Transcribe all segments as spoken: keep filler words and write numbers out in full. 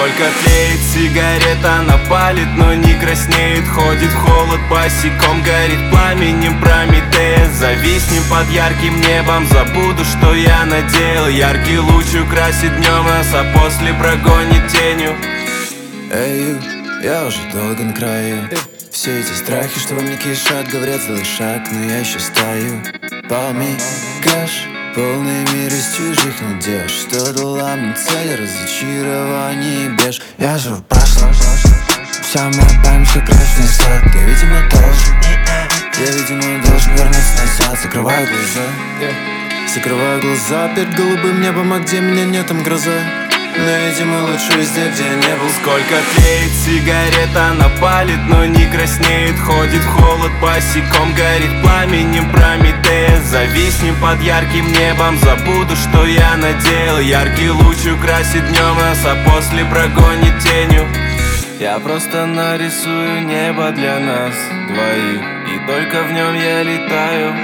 Сколько тлеет сигарета, она палит, но не краснеет. Ходит в холод, босиком горит пламенем Прометея. Зависнем под ярким небом, забуду, что я надел. Яркий луч украсит днем нас, а после прогонит тенью. Эй, я уже долго на краю. Все эти страхи, что во мне кишат, говорят, сделай шаг, но я еще стою. Пойми, кэш, полный мир из чужих надежд, что дала мне цель, разочарование и беж. Я живу в прошлом, вся моя память, как красный сад. Я, видимо, должен, я, видимо, должен вернуться назад. Закрываю глаза, закрываю глаза перед голубым небом, а где меня нет, там гроза. Но, видимо, лучше везде, где я не был. Сколько тлеет сигарета, она палит, но не краснеет. Ходит в холод, босиком горит пламенем Прометея. Зависнем под ярким небом, забуду, что я надел. Яркий луч украсит днем нас, а после прогонит тенью. Я просто нарисую небо для нас двоих, и только в нем я летаю.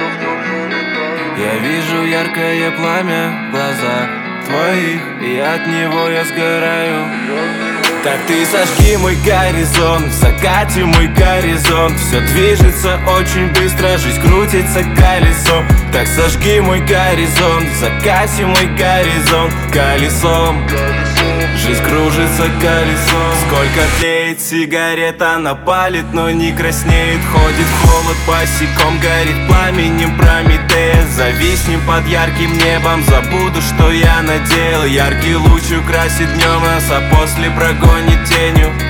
Я вижу яркое пламя в глазах твоих, и от него я сгораю. Так ты сожги мой горизонт, в закате мой горизонт. Все движется очень быстро, жизнь крутится колесом. Так сожги мой горизонт, в закате мой горизонт. Колесом жизнь кружится колесом. Сколько тлеет сигарета, она палит, но не краснеет. Ходит в холод, босиком горит пламенем Прометея. Зависнем под ярким небом, забуду, что я надел. Яркий луч украсит днем нас, а после прогонит тенью.